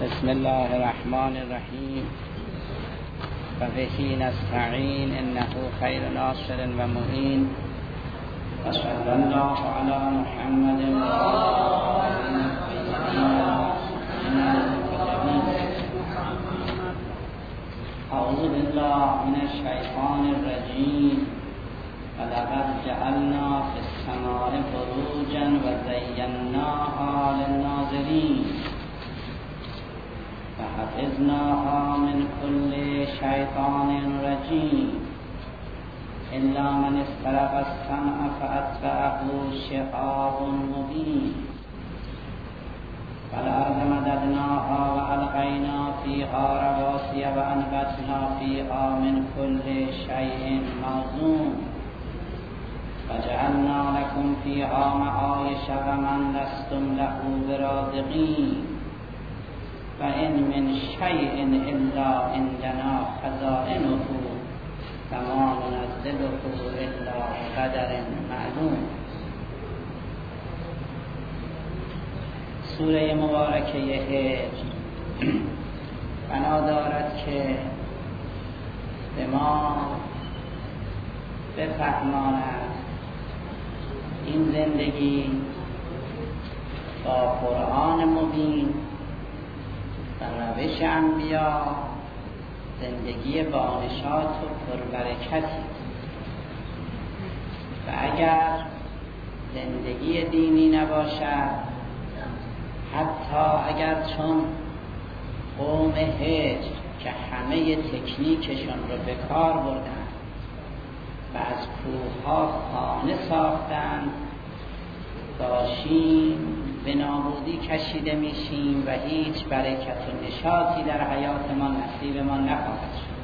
بسم الله الرحمن الرحیم و بهی نستعین انه خیر ناصر و معین و صلی الله علی محمد و اعوذ بالله من الشیطان الرجیم ولقد جعلنا فی السماء بروجا و زیناها للناظرین وحفظناها من كل شيطان رجيم إلا من استرق السمع فأتبعه شهاب مبين والأرض مددناها وألقينا فيها رواسي وأنبتنا فيها من كل شيء موزون وجعلنا لكم فيها معايش ومن لستم له برازقين فإن من شيء إلا عندنا خزائنه وما ننزله إلا بقدر معلوم. سوره مبارکه هجر بنا دارد که به ما بفهماند این زندگی با قرآن مبین و روش انبیا زندگی با نشاط و پربرکتی و اگر زندگی دینی نباشد، حتی اگر چون قوم هجر که همه تکنیکشون رو به کار بردن و از کوه‌ها خانه ساختند، باشیم به نابودی کشیده میشیم و هیچ برکت و نشاطی در حیات ما نصیب ما نخواهد شد.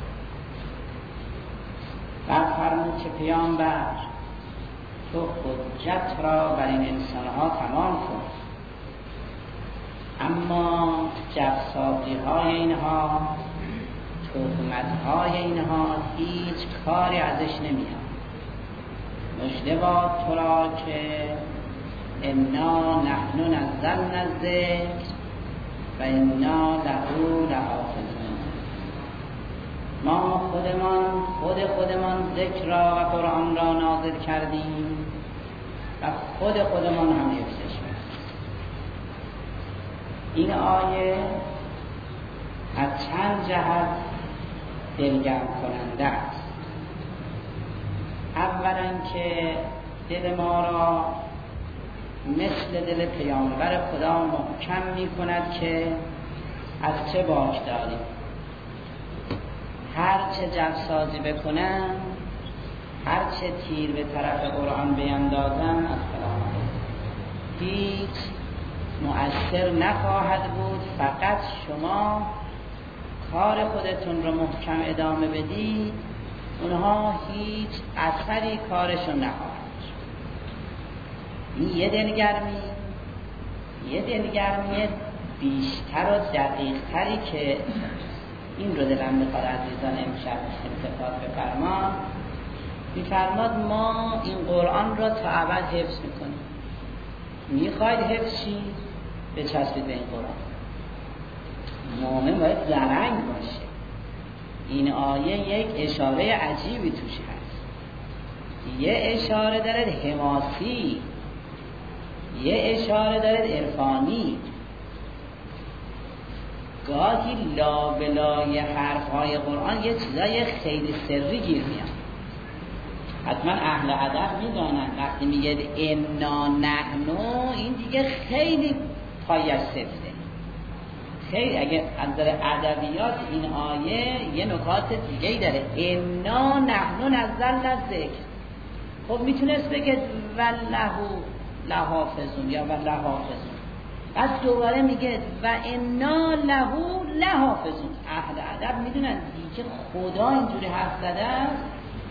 فرمود که پیامبر تو حجت را بر این انسانها تمام کن، اما جفسازی های اینها، تهمت های اینها هیچ کاری ازش نمیاد. مژده باد تو را که انا نحن نزلنا الذکر و انا له لحافظون. ما خودمان ذکر را و قرآن را نازل کردیم و خودمان هم حفظش می‌کنیم. این آیه از چند جهت دلگرم کننده است. اولا که دل ما را مثل دل پیامبر خدا محکم می کند که از چه باک داریم. هر چه جفسازی بکنن، هر چه تیر به طرف قرآن بیندازن، از کلام هیچ مؤثر نخواهد بود. فقط شما کار خودتون رو محکم ادامه بدید، اونها هیچ اثری کارشون نخواهد. این یه دلگرمی بیشتر و دقیق‌تری که این رو دلم می‌خواد عزیزان امشب التفات بفرماد ما این قرآن را تا ابد حفظ می‌کنیم. می‌خواید حفظ شید، بچسبید به این قرآن. مومن باید زرنگ باشه. این آیه یک اشاره عجیبی توش هست. یه اشاره دارد حماسی، یه اشاره دارد عرفانی. گاهی لابلای حرفهای قرآن یه چیزای خیلی سری گیر میاد. حتما اهل ادب میدانن وقتی میگه انا نحنو، این دیگه خیلی پایش سفته. خیلی اگه از نظر ادبیات این آیه یه نکات دیگه‌ای داره. انا نحنو نزلنا الذکر. خب میتونست بگه والله لحافظون یا والله حافظون. بعد دوباره میگه و انا له لحافظون. اهل ادب میدونن دیگه خدا اینجوری حرف زده است،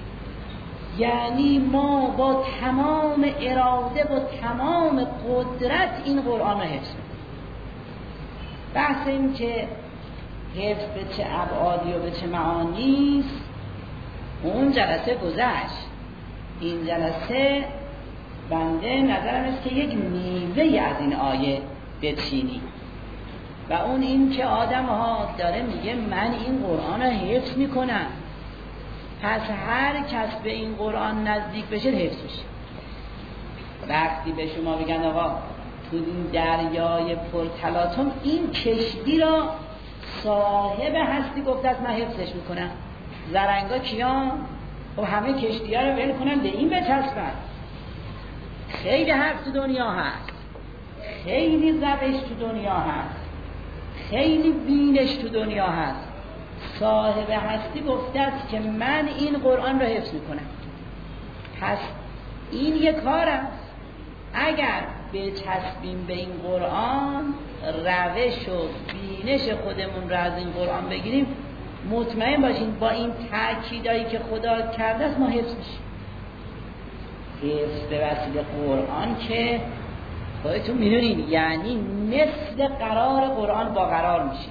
یعنی ما با تمام اراده و تمام قدرت این قرآن رو حفظ میکنیم. بحث این که حفظ به چه ابعادی و به چه معانی است اون جلسه گذشت. این جلسه بنده نظرم است که یک میوه از این آیه بچینی. و اون این که آدم ها داره میگه من این قرآن رو حفظ میکنم، پس هر کس به این قرآن نزدیک بشه حفظ بشه. وقتی به شما بگن آقا تو این دریای پرتلاطم این کشتی را صاحب هستی گفته است من حفظش میکنم، زرنگا کیان؟ خب همه کشتی ها رو ول کنن به این بچسبن. خیلی حرف تو دنیا هست، خیلی روش تو دنیا هست، خیلی بینش تو دنیا هست. صاحب هستی گفته است که من این قرآن را حفظ میکنم، پس این یک کار است. اگر بچسبیم به این قرآن، روش و بینش خودمون را از این قرآن بگیریم، مطمئن باشین با این تأکیدایی که خدا کرده است ما حفظ میشیم. حفظ به وسیله قرآن که خودتون میدونین یعنی مثل قرار قرآن با قرار میشیم،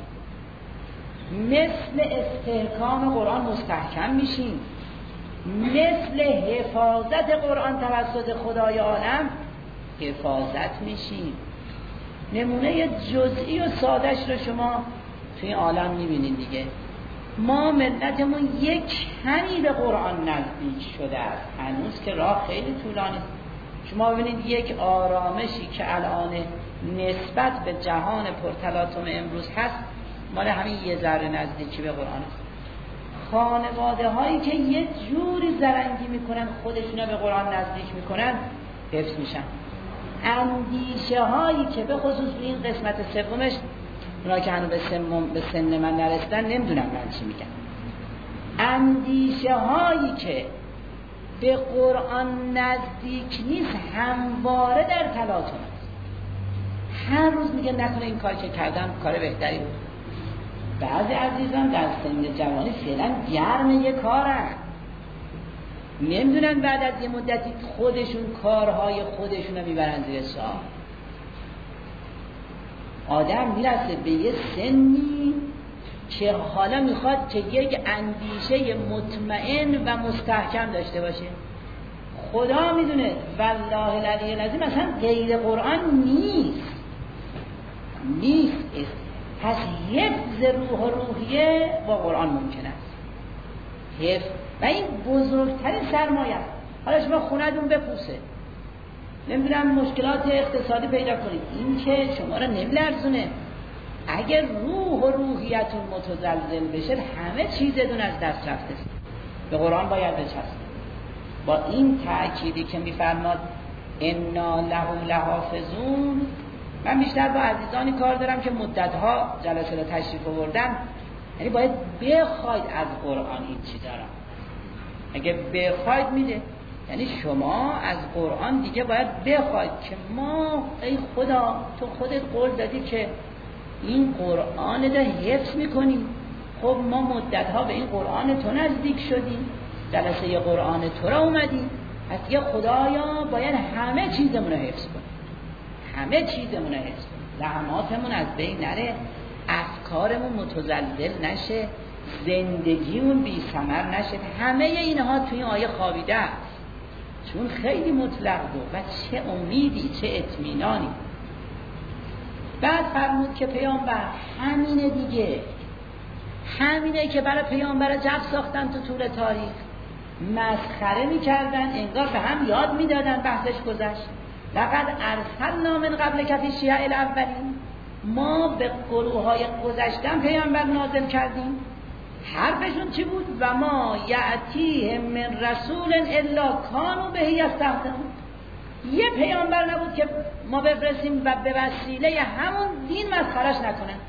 مثل استحکام قرآن مستحکم میشیم، مثل حفاظت قرآن توسط خدای عالم حفاظت میشیم. نمونه جزئی و سادش رو شما توی عالم میبینید دیگه. ما ملتمون یک کمی به قرآن نزدیک شده است، هنوز که راه خیلی طولانی. شما ببینید یک آرامشی که الان نسبت به جهان پرتلاطم امروز هست مال همین یه ذره نزدیکی به قرآن است. خانواده هایی که یه جوری زرنگی میکنن خودشون به قرآن نزدیک میکنن حفظ میشن. اندیشه هایی که به خصوص این قسمت سومش، اونا که هنوز به سن من نرسیدن نمیدونم من چی میگم، اندیشه هایی که به قرآن نزدیک نیست همواره در تلاطم است. هر روز میگه نکنه این کار که کردم کار بهتری بود. بعضی عزیزان در سن جوانی فعلا گرم یه کارن، نمیدونن بعد از یه مدتی خودشون کارهای خودشون رو میبرن زیر سوال. آدم میرسه به یه سنی که حالا میخواد که یک اندیشه مطمئن و مستحکم داشته باشه. خدا میدونه والله العلی العظیم مثلا غیر قرآن نیست. پس حفظ روح و روحیه با قرآن ممکن است. حفظ و این بزرگترین سرمایه است. حالا شما خونه‌تون بپوسه، نمیدونم مشکلات اقتصادی پیدا کنید، این که شما را نمیلرزونه. اگر روح و روحیتون متزلزل بشه همه چیزتون از دست رفته است. به قرآن باید بچسبید. با این تأکیدی که میفرماد انا له لحافظون، من بیشتر با عزیزانی کار دارم که مدتها جلسه رو تشریف آوردن، یعنی باید بخواید از قرآن این چی دارم. اگه بخواید میده، یعنی شما از قرآن دیگه باید بخواید که ما ای خدا تو خودت قول دادی که این قرآن رو حفظ میکنی. خب ما مدتها به این قرآن تو نزدیک شدیم، جلسه ی قرآن تو را اومدیم، پس یه خدایا باید همه چیزمون رو حفظ کنیم، همه چیزمون رو حفظ کنیم، زحماتمون از بین نره، افکارمون متزلزل نشه، زندگیمون بی ثمر نشه. همه اینها توی این آیه خوابیده است، چون خیلی مطلق بود و چه امیدی چه اطمینانی. بعد فرمود که پیامبر همینه دیگه، همینه که برای پیامبر جب ساختن تو طول تاریخ، مسخره میکردن، انگار به هم یاد میدادن بحثش گذشت. لقد ارسلنا من قبل فی شیع الاولین، ما به گروه های گذشتن پیامبر نازل کردیم. حرفشون چی بود؟ و ما یأتیهم من رسول الا کانوا به یستهزئون. یه پیامبر نبود که ما بفرستیم و به وسیله همون دین مسخرش نکنن.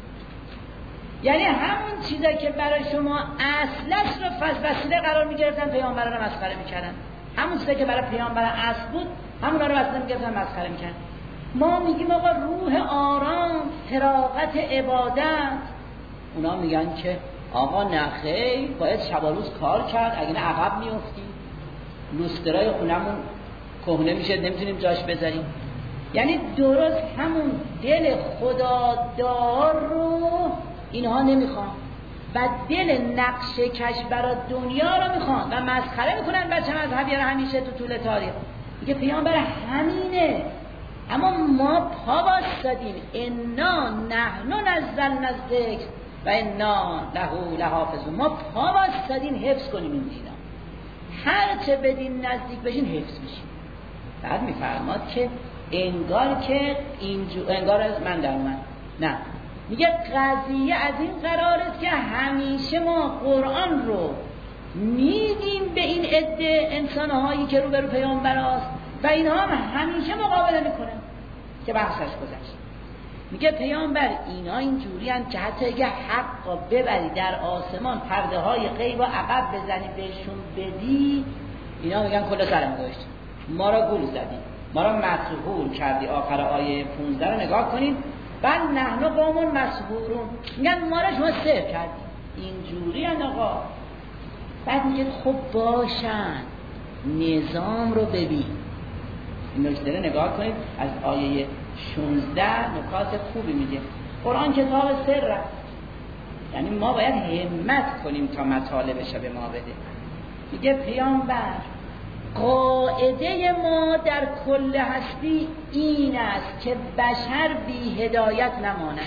یعنی همون چیزا که برای شما اصلش رو وسیله قرار میگرفتن پیامبران رو مسخره میکردن، همون چیزا که برای پیامبر اصل بود همون رو وسیله میگرفتن مسخره میکردن. ما میگیم آقا روح آرام، فراغت عبادت، اونا میگن که آقا نخیر باید شب و روز کار کرد، اگه نه عقب میافتیم، لوسترای خونمون کهنه میشه نمیتونیم جاش بذاریم. یعنی درست همون دل خدادار رو اینها نمیخوان و دل نقش کش برای دنیا رو میخوان و مسخره میکنن بچه مذهبی رو همیشه تو طول تاریخ. میگه پیامبر همینه، اما ما پا بایستادیم انا نحن نزلنا الذکر و انا له لحافظون. ما پا بایستادیم حفظ کنیم این دینا، هر چه بدین نزدیک بشین حفظ میشین. بعد میفرماد که انگار که انگار من در من نه، میگه قضیه از این قرار است که همیشه ما قرآن رو میدیم به این عده انسانهایی که رو به رو پیامبر است و اینها هم همیشه مقابله میکنن که بحثش گذشت. میگه پیامبر اینا اینجوری هم که حتی اگه حق ببری در آسمان پرده های غیب و عقب بزنی بهشون بدی، اینا میگن کل سرم گذاشت، ما را گول زدی، ما را مسحور کردی. آخر آیه 15 رو نگاه کنید. بعد نحن قوم مسحورون، میگن ما را شما سحر کردی. اینجوری هم آقا. بعد میگه خب باشن نظام رو ببین. این نکته رو نگاه کنید، از آیه 16 نکات خوبی میگه. قرآن کتاب سر، یعنی ما باید همت کنیم تا مطالبش به ما بده. میگه پیامبر قاعده ما در کل هستی این است که بشر بی هدایت نماند.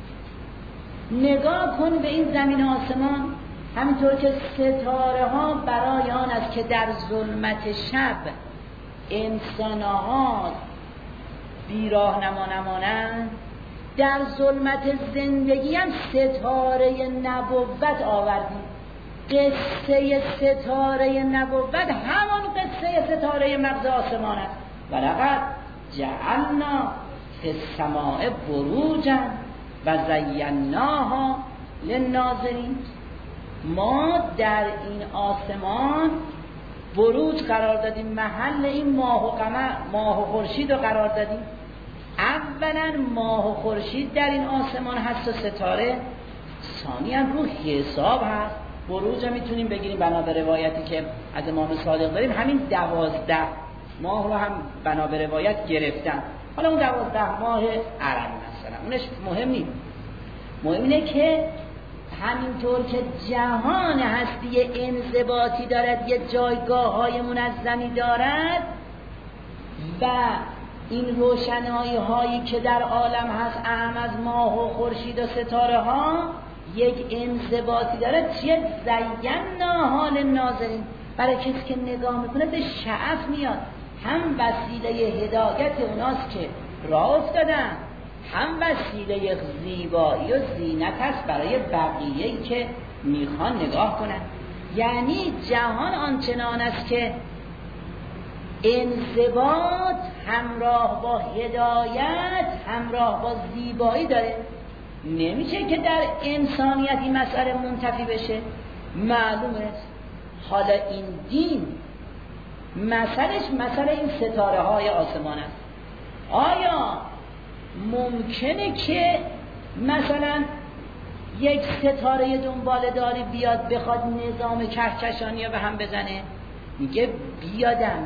نگاه کن به این زمین آسمان، همینطور که ستاره ها برای آن است که در ظلمت شب انسانها بیراه نمانند، در ظلمت زندگی هم ستاره نبوت آوردیم. قصه ستاره نبوت همان قصه ستاره مغز آسمان است. و لقد جعلنا فی السماء بروجا و زیناها للناظرین. ما در این آسمان بروج قرار دادیم، محل این ماه و قمر، ماه و خورشید رو قرار دادیم. اولا ماه و خورشید در این آسمان هست و ستاره، ثانیاً رو حساب هست. بروج هم میتونیم بگیریم بنا به روایتی که از امام صادق داریم، همین 12 ماه رو هم بنا به روایت گرفتن. حالا اون 12 ماه عربی مثلا اونش مهم نیست، مهم اینه که همینطور که جهان هستی انضباطی دارد، یه جایگاه های منظمی دارد و این روشنایی هایی که در عالم هست اهم از ماه و خورشید و ستاره ها یک انضباطی داره. چیه؟ زینا حال ناظرین، برای کسی که نگاه میکنه به شعف میاد. هم وسیله هدایت اوناست که راه افتادن، هم وسیله زیبایی و زینت هست برای بقیه‌ای که میخوان نگاه کنن. یعنی جهان آنچنان است که انضباط همراه با هدایت همراه با زیبایی داره. نمیشه که در انسانیت این مسئله منتفی بشه. معلومه حالا این دین مسئله این ستاره های آسمان است. آیا ممکنه که مثلا یک ستاره دنبال داری بیاد بخواد نظام کهکشانی رو به هم بزنه؟ میگه بیادم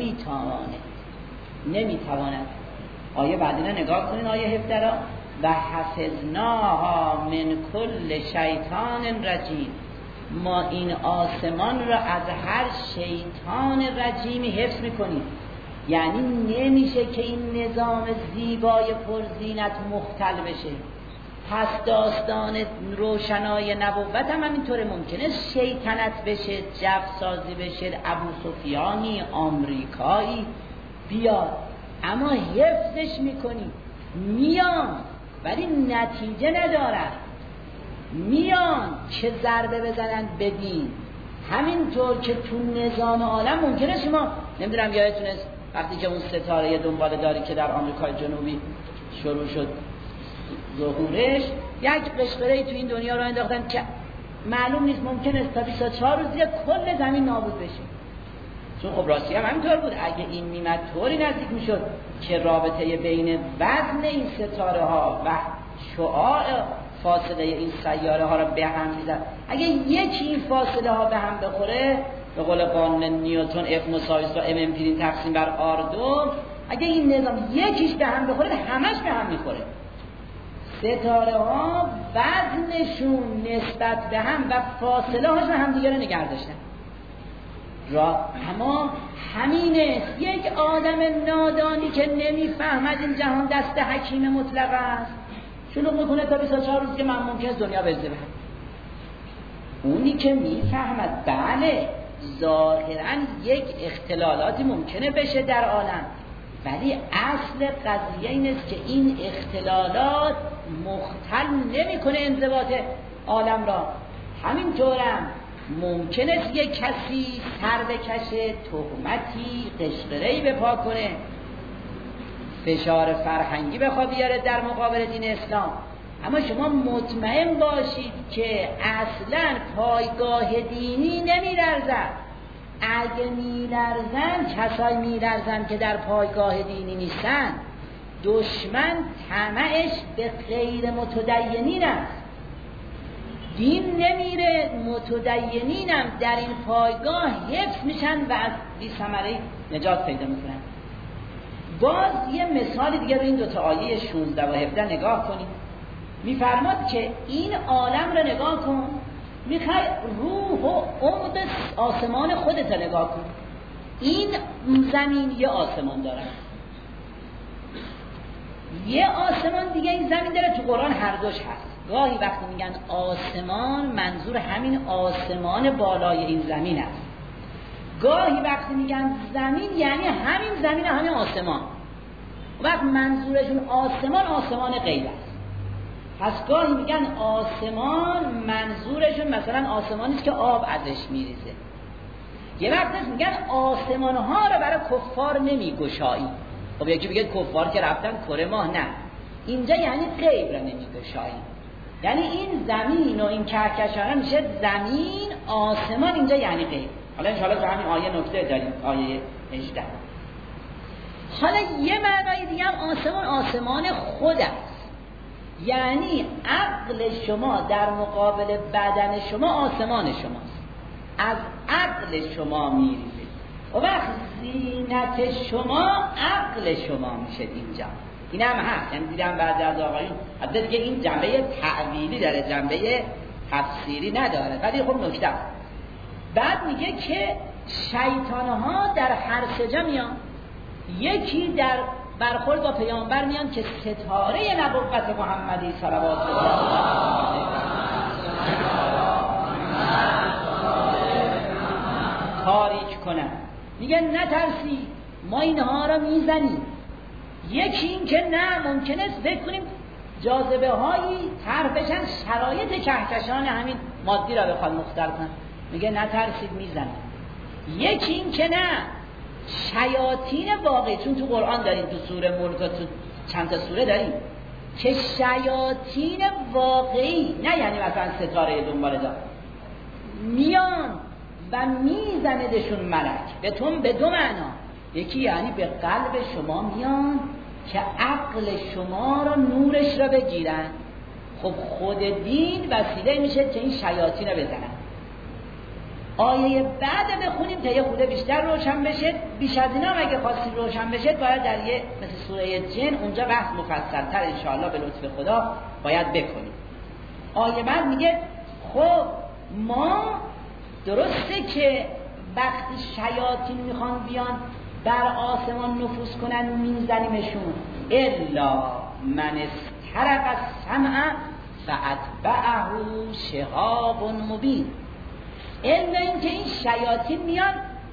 نمیتواند. آیه بعدی رو نگاه کنین، آیه 17 را و حفظناها من کل شیطان رجیم. ما این آسمان را از هر شیطان رجیمی حفظ میکنیم. یعنی نمیشه که این نظام زیبای پرزینت مختل بشه. پس داستان روشنای نبوت هم اینطوره، ممکنه شیطنت بشه، جف سازی بشه، ابو سفیانی آمریکایی بیاد، اما حفظش میکنی. میان ولی نتیجه ندارن، میان که ضربه بزنن بدین. همینطور که تو نظام عالم ممکنه شما نمیدونم یادتونه وقتی که اون ستاره دنبال داری که در آمریکای جنوبی شروع شد ظهورش، یک قشقره‌ای تو این دنیا رو انداختن که معلوم نیست ممکنه تا 24 روز کل زمین نابود بشه. چون خب راستی هم همینطور بود. اگه این میمد طوری نزدیک میشد که رابطه بین وزن این ستاره ها و شعاع فاصله این سیاره ها رو به هم میزد، اگه یکی این فاصله ها به هم بخوره، به قول قانون نیوتن F مساوی با M امپیرین تقسیم بر R2، اگه این نظام یکیش به هم بخوره همش به هم میخوره. ستاره ها وزنشون نسبت به هم و فاصله هاشون هم دیگه رو نگه داشتن. را. اما همینه، یک آدم نادانی که نمیفهمد این جهان دست حکیم مطلق است شروع میکنه تا 24 روز که من ممکن است دنیا بزنم. اونی که میفهمد بله ظاهرا یک اختلالاتی ممکنه بشه در عالم، ولی اصل قضیه این است که این اختلالات مختل نمیکنه انضباط عالم را. همینطورم ممکن است یک کسی سر بکشه، تهمتی قشقره‌ای به پا کنه، فشار فرهنگی بخواد بیاره در مقابل دین اسلام، اما شما مطمئن باشید که اصلا پایگاه دینی نمی‌لرزد. اگه می‌لرزن کسایی می‌لرزن که در پایگاه دینی نیستن. دشمن طمعش به غیر متدینین است. دین نمیره، متدینینم در این پایگاه حفظ میشن و از بی ثمره نجات پیدا میکنن. باز یه مثال دیگه رو این دوتا آیه 16 و 17 نگاه کنید. میفرماد که این عالم رو نگاه کن، میخوای روح و عمق آسمان خودت رو نگاه کن. این زمین یه آسمان داره، یه آسمان دیگه این زمین داره. تو قرآن هر دوش هست. گاهی وقتی میگن آسمان منظور همین آسمان بالای این زمین است، گاهی وقتی میگن زمین یعنی همین زمین همین آسمان. وقت منظورشون آسمان غیب است. پس گاهی میگن آسمان منظورشون مثلا آسمانی است که آب ازش میریزه. یه وقت میگن آسمان ها رو برای کفار نمیگشایی. خب یکی بگه کفار که رفتن کره ماه، نه، اینجا یعنی غیب رو نمیگشایی. یعنی این زمین و این کهکشان میشه زمین، آسمان اینجا یعنی غیب. حالا انشاءالله تو همین آیه نکته داریم، آیه 18. حالا یه معنای دیگه هم آسمان خود است، یعنی عقل شما در مقابل بدن شما آسمان شماست، از عقل شما میریزه. و وقت زینت شما عقل شما میشه اینجا. این هم هست، یعنی دیدم بعد از آقایون حتی دیگه این جنبه تعویلی داره، جنبه تفسیری نداره، ولی خب نکته. بعد میگه که شیطانها در هر سجا میان، یکی در برخورد با پیامبر میان که ستاره نبوت محمدی صلوات الله تاریک کنن. میگه نترسی ما اینها را میزنیم. یکی این که نه، ممکن است فکر کنیم جاذبه هایی طرح بشن شرایط کهکشان همین مادی را بخواد مختل کنن. میگه نترسید میزنن. یکی این که نه، شیاطین واقعی، چون تو قرآن داریم، تو سوره ملک تو چند تا سوره داریم که شیاطین واقعی، نه یعنی مثلا ستاره دنبال دار، میان و میزندشون ملک. به دو معنا. یکی یعنی به قلب شما میان که عقل شما را نورش را بگیرن. خب خود دین وسیله میشه که این شیاطین را بزنن. آیه بعد بخونیم تا یه خورده بیشتر روشن بشه. بیش از اینا اگه خواستید روشن بشه باید در یه مثل سوره جن اونجا بحث مفصل‌تر انشاءالله به لطف خدا باید بکنیم. آیه بعد میگه خب ما درسته که وقتی شیاطین میخوان بیان بر آسمان نفوذ کنن میزنیمشون، الا من استرق السمع فاتبعه شهاب مبین. الا اینکه این شیاطین میان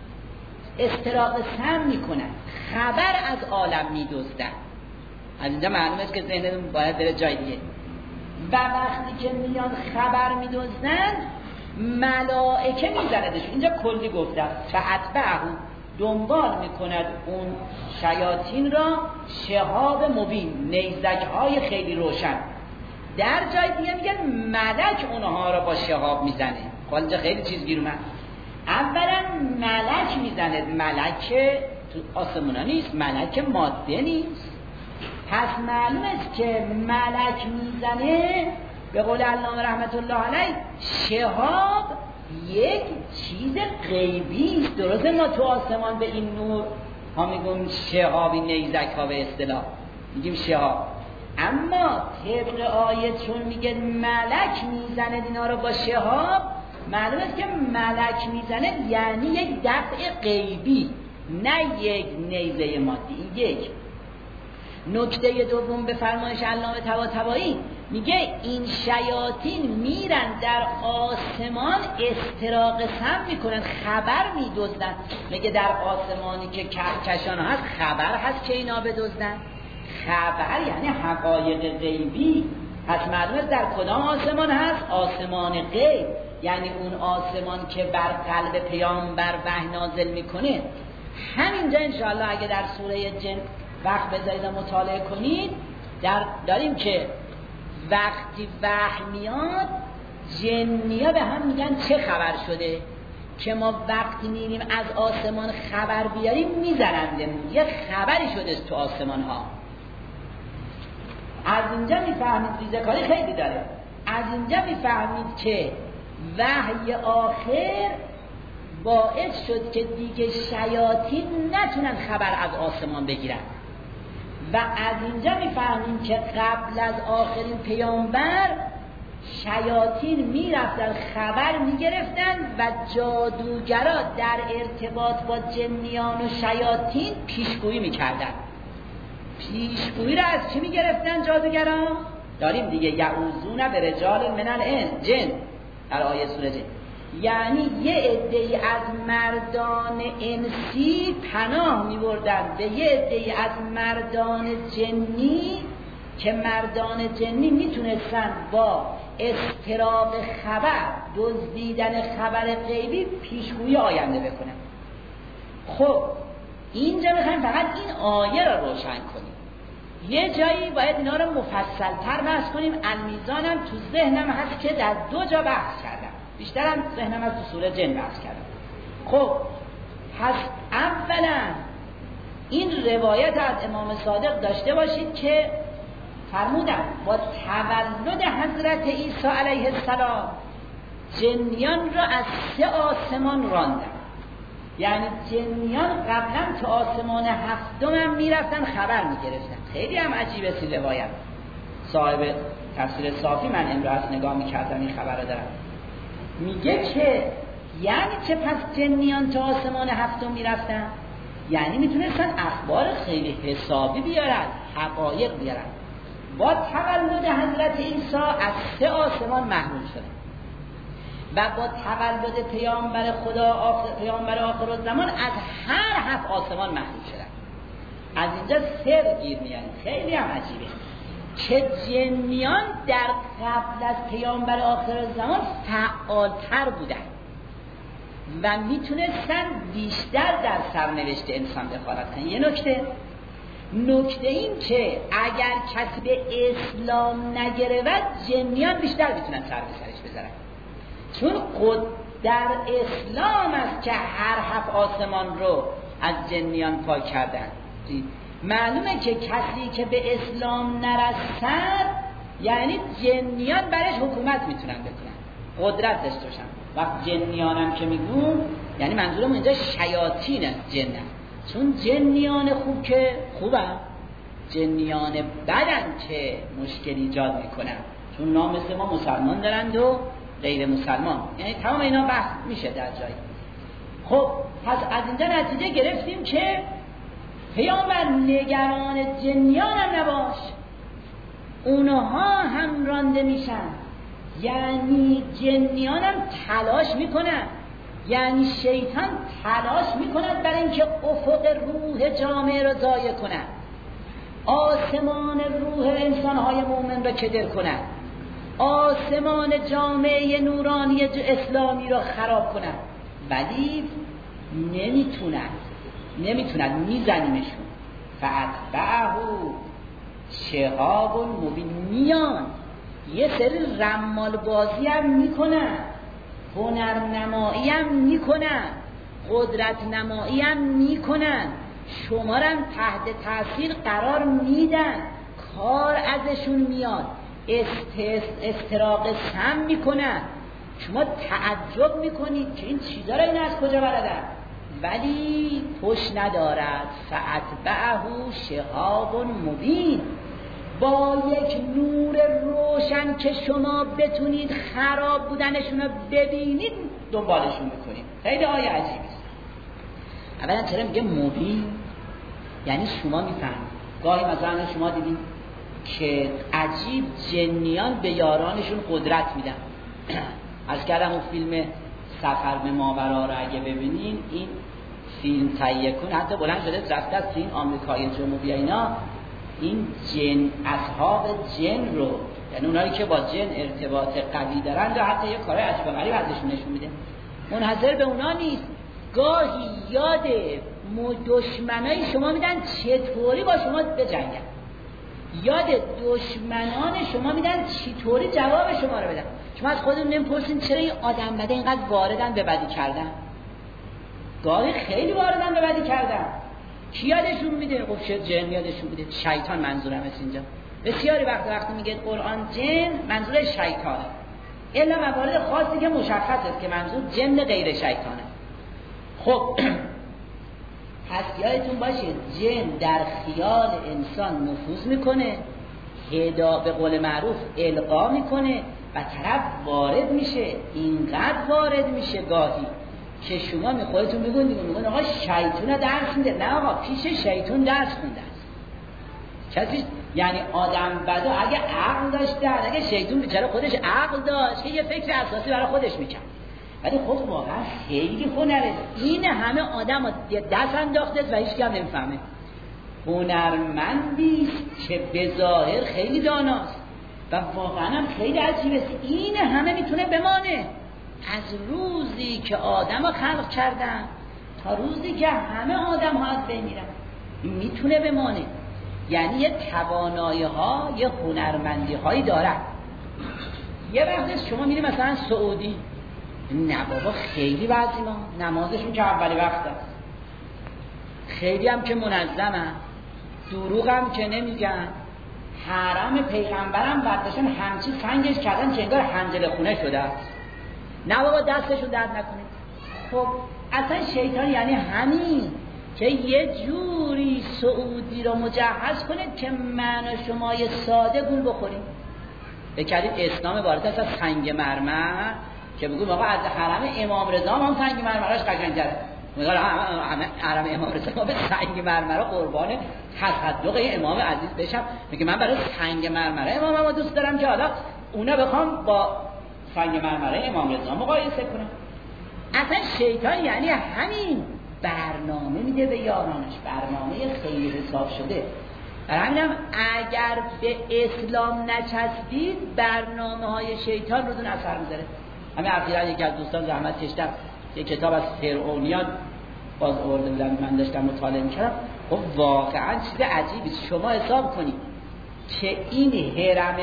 استراق سمع میکنن، خبر از عالم میدزدن. از اینجا معلومه که ذهنتون باید بره جای دیگه. و وقتی که میان خبر میدزدن ملائکه میزندشون. اینجا کلی گفتم فاتبعه، دنبال میکند اون شیاطین را شهاب مبین، نیزک های خیلی روشن. در جای دیگه میگن ملک اونها را با شهاب میزنه. اینجا خیلی چیز گیر اومد. اولا ملک میزنه، ملک تو آسمونا نیست، ملک ماده نیست. پس معلوم است که ملک میزنه به قول علامه رحمت الله علیه شهاب یک چیز غیبی است. درسته ما تو آسمان به این نور ها میگیم شهابی، نیزک ها به اصطلاح میگیم شهاب، اما طبق آیه چون میگه ملک میزنه اینا رو با شهاب، معلومه که ملک میزنه یعنی یک دفع غیبی، نه یک نیزه مادی. یک نکته دوم به فرمایش علامه طباطبایی میگه این شیاطین میرن در آسمان استراق سم میکنن، خبر میدزدن. میگه در آسمانی که کهکشان هست خبر هست که اینا بدزدن. خبر یعنی حقایق غیبی. پس معلومه در کدام آسمان هست؟ آسمان غیب، یعنی اون آسمان که بر قلب پیامبر وحی نازل میکنه. همینجا انشاءالله اگه در سوره جن وقت بذارید مطالعه کنید، داریم که وقتی وحی میاد جنیا به هم میگن چه خبر شده، که ما وقتی میریم از آسمان خبر بیاریم میزنندمون، یه خبری شده تو آسمان ها. از اینجا میفهمید ریزکاری خیلی داره. از اینجا میفهمید که وحی آخر باعث شد که دیگه شیاطین نتونن خبر از آسمان بگیرن. و از اینجا میفهمیم که قبل از آخرین پیامبر شیاطین میرفتن خبر میگرفتن و جادوگرا در ارتباط با جنیان و شیاطین پیشگویی میکردن. پیشگویی را از چی میگرفتن جادوگرا؟ داریم دیگه یعوذون به رجال من الجن در آیه سوره جن، یعنی یه عده‌ای از مردان انسی پناه می‌بردن به یه عده‌ای از مردان جنی، که مردان جنی میتونستن با استراق خبر، دزدیدن خبر غیبی پیشگویی آینده بکنن. خب اینجا میخوایم فقط این آیه را روشن کنیم. یه جایی باید اینا رو مفصل‌تر بحث کنیم. المیزانم تو ذهنم هست که در 2 جا بحث کردم، بیشترم ذهنم از تو سوره جن بحث کردم. خب پس اولا این روایت از امام صادق داشته باشید که فرمودن با تولد حضرت عیسی علیه السلام جنیان را از 3 آسمان راندن. یعنی جنیان قبلا تو آسمان 7 هم میرفتن خبر میگرفتن. خیلی هم عجیبه سی روایت. صاحب تفسیر صافی من امروز نگاه میکردم این خبر رو دارم، میگه که یعنی چه پس جنیان تو آسمان 7 میرفتن؟ یعنی میتونستن اخبار خیلی حسابی بیارن، حقایق بیارن. با تولد حضرت عیسی از 3 آسمان محروم شدن و با تولد پیامبر خدا، پیامبر آخر الزمان، از هر 7 آسمان محروم شدن. از اینجا سر گیر میاد. خیلی هم عجیبه که جنیان در قبل از پیامبر آخر الزمان فعالتر بودن و میتونستن بیشتر در سرنوشت انسان دخالت کنن. یه نکته این که اگر کسی به اسلام نگرود جنیان بیشتر میتونن سر به سرش بذارن، چون خود در اسلام است که هر 7 آسمان رو از جنیان پاک کردن. معلومه که کسی که به اسلام نرسد یعنی جنیان برش حکومت میتونن بکنن، قدرت داشته باشن. وقت جنیان هم که میگون یعنی منظورم اینجا شیاطین جنن، چون جنیان خوب که خوبن، جنیان بدن که مشکل ایجاد میکنن، چون نام مثل ما مسلمان دارند و غیر مسلمان، یعنی تمام اینا بحث میشه در جایی. خب پس از اینجا نتیجه گرفتیم که پیامبر نگران جنیان هم نباش، اونها هم رانده میشن. یعنی جنیان هم تلاش میکنن، یعنی شیطان تلاش میکند برای اینکه افق روح جامعه را ضایع کنن، آسمان روح انسانهای مومن را کدر کنن، آسمان جامعه نورانی اسلامی را خراب کنن، ولی نمیتونن میزنیمشون. فاتبعه شهاب مبین، میان یه سری رمال بازی هم میکنن، هنرنمایی هم میکنن، قدرت نمایی هم میکنن، شما رو تحت تاثیر قرار میدن، کار ازشون میاد، استراق سم میکنن. شما تعجب میکنید که این چیزا رو این از کجا بلدن، ولی پشت ندارد. فاتبعه شهاب مبین، با یک نور روشن که شما بتونید خراب بودنشون رو ببینید دنبالشون میکنید. خیلی آیه عجیبی است. اولا چرا میگه مبین؟ یعنی شما میفهمید. گاهی مثلا شما دیدید که عجیب جنیان به یارانشون قدرت میدن. از کردم اون فیلم سفر به ماورا رو اگه ببینین، این فیلم تهیه کن حتی بلند شده رفته از این آمریکای جنوبی اینا این جن، اصحاب جن رو، یعنی اونایی که با جن ارتباط قوی دارن و حتی یه کار عجیب و غریب ازشون نشون میده. منحصر به اونا نیست، گاهی یاد دشمنای شما میدن چطوری با شما بجنگن، یاد دشمنان شما میدن چطوری جواب شما رو بدن. شما از خودتون نمیپرسین چرا این آدم بده اینقدر واردن به بدی کردن؟ گاهی خیلی واردن به بدی کردن. کی یادشون میده؟ خب جن یادشون میده. شیطان منظورم است اینجا. بسیاری وقتی میگه قرآن جن، منظور شیطانه. الا موارد خاصی که مشخص است که منظور جن غیر شیطانه. خب پس یادتون باشه جن در خیال انسان نفوذ میکنه، به قول معروف القا میکنه و طرف وارد میشه. اینقدر وارد میشه گاهی که شما خودتون میگون آقا شیطون درس میده. نه آقا، پیش شیطون درس خونده است کسی. یعنی آدم بدا اگه عقل داشته، اگه شیطون بیچاره خودش عقل داشت که یه فکر اساسی برای خودش میکرد، ولی خب واقعا خیلی هنره. این همه آدم دست انداخته و هیچ کم نمیفهمه. هنرمندی که به ظاهر خیلی داناست و واقعا هم خیلی عجیبه. این همه میتونه بمانه از روزی که آدم ها خلق کردن تا روزی که همه آدم ها از بین میرن، میتونه بمانه. یعنی یه توانایی ها، یه هنرمندی هایی داره. یه وقت شما میری مثلا سعودی، نه بابا خیلی وزیما، نمازشون که اولی وقت است، خیلی هم که منظمن، دروغ هم که نمیگن، حرم پیغمبرم برداشتن همچی سنگش کردن که انگار حنجره خونه شده است. نه بابا دستشو درد نکنید. خب اصلا شیطان یعنی همین که یه جوری سعودی رو مجهز کنه که من و شما یه ساده گول بخوریم. بکردید اسلام عبارت است از سنگ مرمر که بگویم آقا از حرم امام رضا هم سنگ مرمرش قشنگ‌تره. میگه حرم امام رضا ما به سنگ مرمر قربان تصدق امام عزیز بشم. میگه من برای سنگ مرمر امامم دوست دارم که حالا اونا بخوام با سنگ مرمر امام رضا مقایسه کنم. اصلا شیطان یعنی همین، برنامه میده به یارانش، برنامه خیلی حساب شده. برای همینم اگر به اسلام نچسبید برنامه های شیطان رو دون اثر میذاره. همین اخیراً یکی از دوستان زحمت کشیدم یک کتاب از فرعونیان باز آورده بودن، من داشتم مطالعه میکردم. خب واقعا چیز عجیبی. شما حساب کنید که این هرم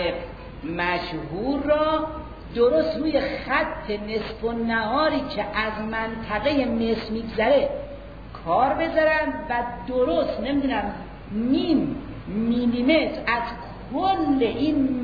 مشهور را درست روی خط نصف النهاری که از منطقه مصر میگذره کار بذارن و درست نمیدونم نیم میلیمتر از کل این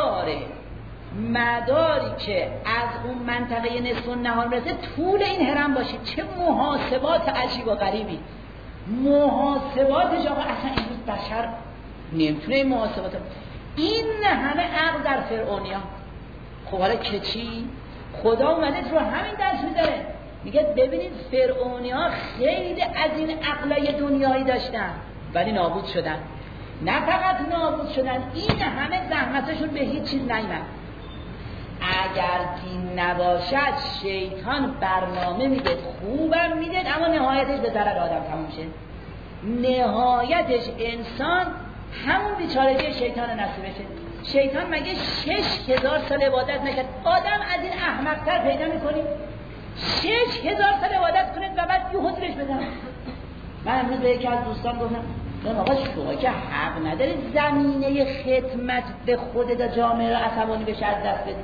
مداری که از اون منطقه نصف النهار میرسه طول این هرم باشه. چه محاسبات عجیب و غریبی. محاسباتش آقا اصلا امروز بشر نمیتونه این محاسبات. این همه عقل در فرعونیان. خب حالا که چی؟ خدا اومده رو همین درس میداره، میگه ببینید فرعونیان خیلی از این عقلای دنیایی داشتن ولی نابود شدن. نه فقط نابود شدن، این همه زحمتشون به هیچ چیز نیامد. اگر دین نباشد شیطان برنامه میده، خوبم میده، اما نهایتش به ضرر آدم تموم شه. نهایتش انسان همون بیچارگی شیطان نصیبشه. شیطان مگه 6000 سال عبادت نکرد؟ آدم از این احمق‌تر پیدا میکنیم 6000 سال عبادت کنید و بعد یه حضورش بدن. من امروز به یکی از دوستان گفتم آقا شما که حق نداری زمینه خدمت به خودت و جامعه رو عصبانی بشه از دست بدی.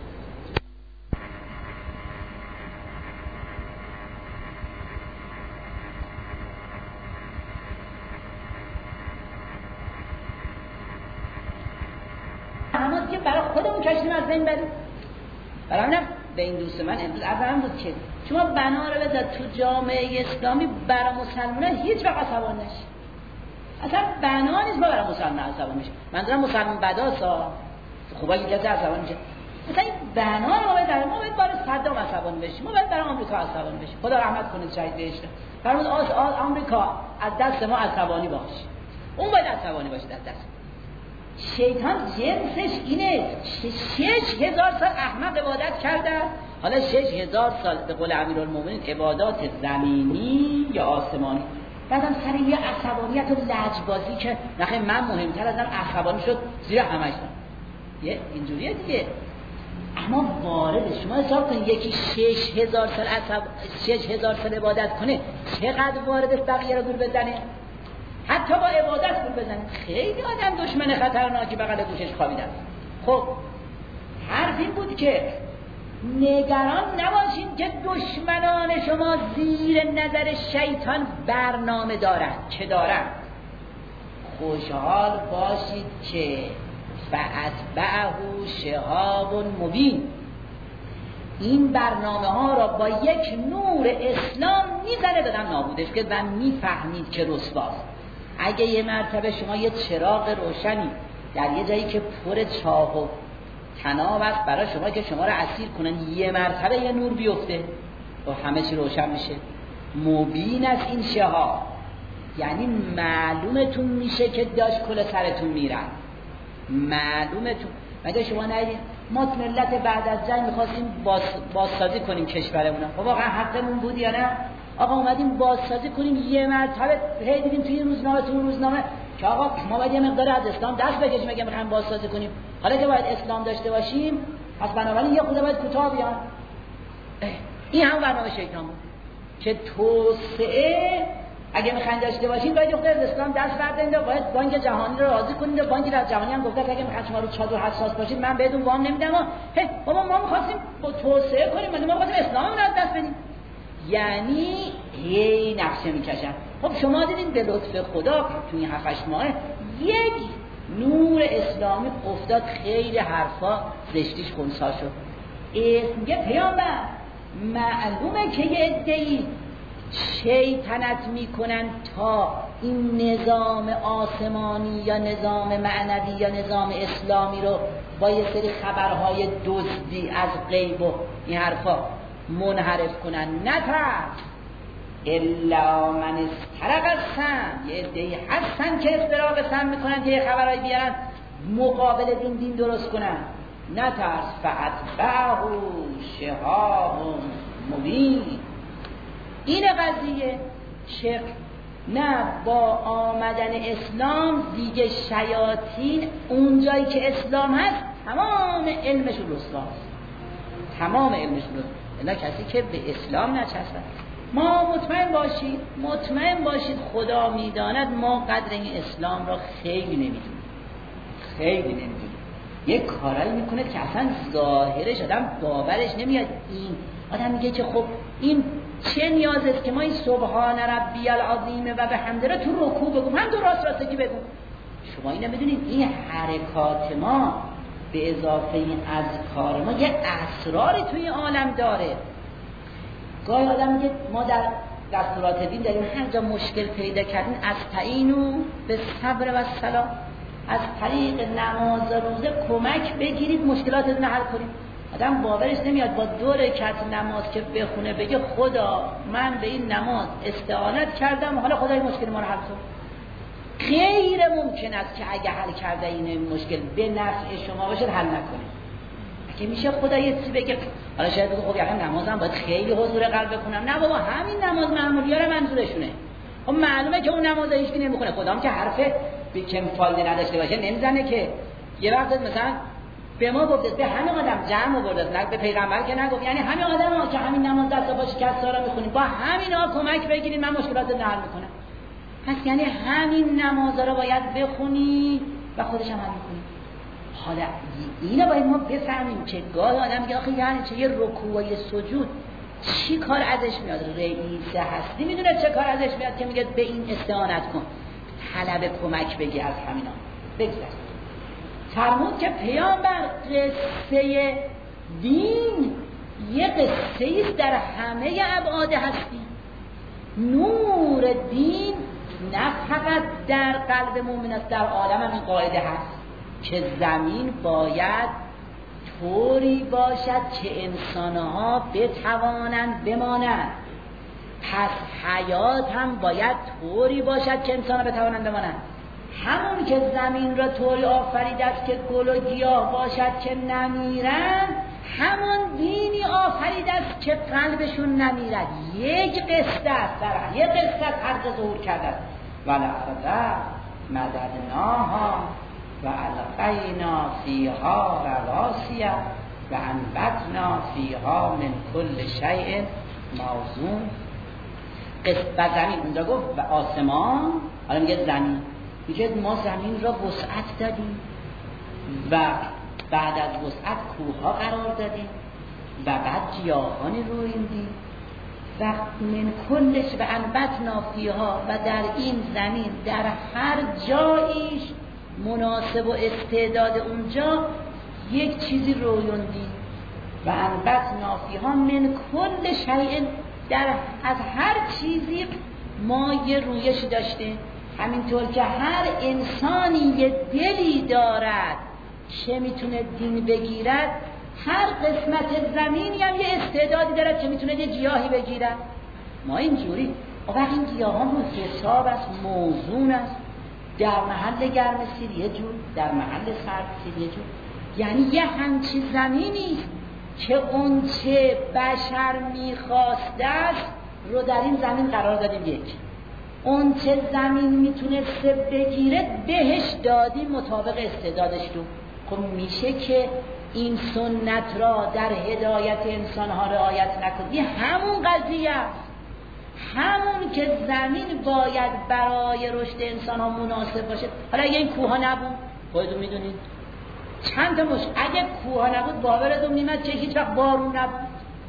اما که برای خودمون کشیم از بین بریم. برای همینم به این دوست من امروز اولم بود که شما بنا رو بذار تو جامعه اسلامی برای مسلمانان هیچ وقت عصبانی نشید. اصلا بنا نیست ما برای مسلمان عصبانی میشه. من دارم مسلمان بداسا خوبا یک کسی عصبانی میشه. مثلا این بنا ما باید برای صدام عصبانی بشیم، ما باید برای آمریکا عصبانی بشیم. خدا رحمت کنه شهید بهشت. فرمود آمریکا از دست ما عصبانی باش. اون باید عصبانی باشه از دست. شیطان جنسش اینه. 6000 سال احمق عبادت کرده، حالا 6000 سال به قول امیرالمومنین عبادات زمینی یا آسمانی. بعدم سر یه عصبانیت و لجبازی که نخیر من مهمتر ازم عصبانی شد زیر همش یه اینجوریه دیگه. اما وارد شما حساب کنید یکی 6000 سال 6000 سال عبادت کنه چقدر واردش بقیه رو گول بزنه، حتی با عبادت گول بزنه. خیلی آدم دشمن خطرناکی بغل گوشش خوابیدن. خب حرف این بود که نگران نباشید که دشمنان شما زیر نظر شیطان برنامه دارند. چه دارند؟ خوشحال باشید که فأتبعه شهاب مبین، این برنامه ها را با یک نور اسلام میزنه بدم نابودش که و میفهمید که رسواست. اگه یه مرتبه شما یه چراغ روشنی در یه جایی که پر چاه و تناب است برای شما که شما را اسیر کنن، یه مرتبه یه نور بیفته و همه چی روشن میشه. مبین است این شهاب، یعنی معلومتون میشه که داشت کل سرتون میرن. معلومتون مگه شما ندید ما ملت بعد از جنگ میخواستیم بازسازی کنیم کشورمون، خب واقعا حقمون بود یا نه؟ آقا اومدیم بازسازی کنیم، یه مرتبه هی دیدیم توی روزنامه که آقا ما باید یه مقدار از اسلام دست بکشیم اگه میخوایم بازسازی کنیم. حالا که باید اسلام داشته باشیم پس بنابراین یه خود باید کوتاه بیان. این هم برنامه شیطان بود که توسعه اگه میخواین داشته باشین باید خود از اسلام دست بردارید، باید بانک جهانی رو راضی کنید. بانک جهانی هم گفته اگه میخواین شما رو چادر حساس باشید من بهتون وام نمیدم. بابا ما می‌خواستیم توسعه کنیم، ما می‌خواستیم اسلام رو از دست بدیم. یعنی هی نقشه میکشن. خب شما دیدین به لطف خدا تو این 7-8 ماه یک نور اسلامی افتاد، خیلی حرفا زشتیش خونسا شد. میگه پیامبر معلومه که یه عده‌ای شیطنت میکنن تا این نظام آسمانی یا نظام معنوی یا نظام اسلامی رو با یه سری خبرهای دزدی از غیب و این حرفا منحرف کنن. نترس الا من استرق السم، یه عده‌ای هستن که استراق سم میکنن که یه خبرهای بیارن مقابل دین درست کنن. نترس فأتبعه شهاب مبین. این قضیه شرک نه، با آمدن اسلام دیگه شیاطین اونجایی که اسلام هست تمام علمشون رسواست، تمام علمشون رسواست. الا کسی که به اسلام نچسبه. ما مطمئن باشید خدا میداند ما قدر این اسلام را خیلی نمیدونیم. یک کارایی میکنه که اصلا ظاهرش آدم باورش نمیاد. این آدم میگه که خب این چه نیاز است که ما این سبحان ربی العظیم و بحمده را تو رکوع بگم، هم تو راستگی بگم. شما اینو بدونید این حرکات ما به اضافه این اذکار ما یه اسراری توی عالم داره. گاهی آدم میگه ما در دستورات دین داریم هر جا مشکل پیدا کردین استعینوا بالصبر و الصلاة، از طریق نماز روزه کمک بگیرید مشکلاتتون حل کنید. آدم باورش نمیاد با 2 رکعت نماز که بخونه بگه خدا من به این نماز استعانت کردم حالا خدای مشکل ما رو حل کن. غیر ممکن است که اگه حل کرده این مشکل به نفع شما باشه حل نکنه. اگه میشه خدا یه چیزی بگه حالا شاید بگه خب یعنی نمازم باید خیلی حضور قلب بکنم. نه بابا همین نماز معمولیه رو منظورشونه. خب معلومه که اون نماز هیچ کی نمیخونه. خدا هم که حرف به کم فایده نداشته باشه نمیزنه که. یه وقت مثلا به ما گفت به همه آدم جمع آورد، نه به پیغمبر که نگفت. یعنی همه آدم‌ها که همین نماز دست با شکست را می‌خونیم با همینا کمک بگیرید من مشکلات حل می‌کنم. پس یعنی همین نمازا رو باید بخونی و خودش هم حل می‌کنی. حالا اینا باید ما بفهمیم که گاهی آدم میگه آخه یعنی چه یه رکوع و یه سجود چی کار ازش میاد؟ رئیس هستی میدونه چه کار ازش میاد که میگه به این استعانت کن، طلب کمک بگی از همینا. بگذار فرمود که پیامبر قصه دین یه قصه ایست در همه ابعاد هستی. نور دین نه فقط در قلب مؤمن است، در عالم هم این قاعده هست که زمین باید طوری باشد که انسانها بتوانند بمانند، پس حیات هم باید طوری باشد که انسانها بتوانند بمانند. همون که زمین را طوری آفریده است که گل و گیاه باشد که نمیرند، همون دینی آفریده است که قلبشون نمیرد. یک قصه است، در یک قصه حرق ظهور کرده است. ولقد مددناها و القینا فیها رواسیه و انبتنا فیها من کل شیء موزون. و زمین اونجا گفت و آسمان، حالا میگه زمین، میگه ما زمین را وسعت دادیم و بعد از وسعت کوهها قرار دادیم و بعد گیاهانی رویندیم و من کلش و انبتنا فیها، و در این زمین در هر جاییش مناسب و استعداد اونجا یک چیزی رویندیم و انبتنا فیها من کل شیء، از هر چیزی ما یه رویشی داشتیم. همینطور که هر انسانی یه دلی دارد که میتونه دین بگیرد، هر قسمت زمینی هم یه استعدادی دارد که میتونه یه گیاهی بگیرد. ما اینجوری وقتی این گیاه ها حساب است، موزون است، در محل گرم سیر یه جور، در محل سرد سیر یه جور. یعنی یه همچی زمینی که اون چه بشر میخواسته است رو در این زمین قرار دادیم. یک اون چه زمین میتونسته بگیره بهش دادیم مطابق استعدادش رو. خب میشه که این سنت را در هدایت انسانها رعایت نکنی؟ همون قضیه است، همون که زمین باید برای رشد انسانها مناسب باشه. حالا اگه این کوها نبود، خودتون میدونید چند تا اگه کوها نبود باورتون میمد که هیچ وقت بارون نبود.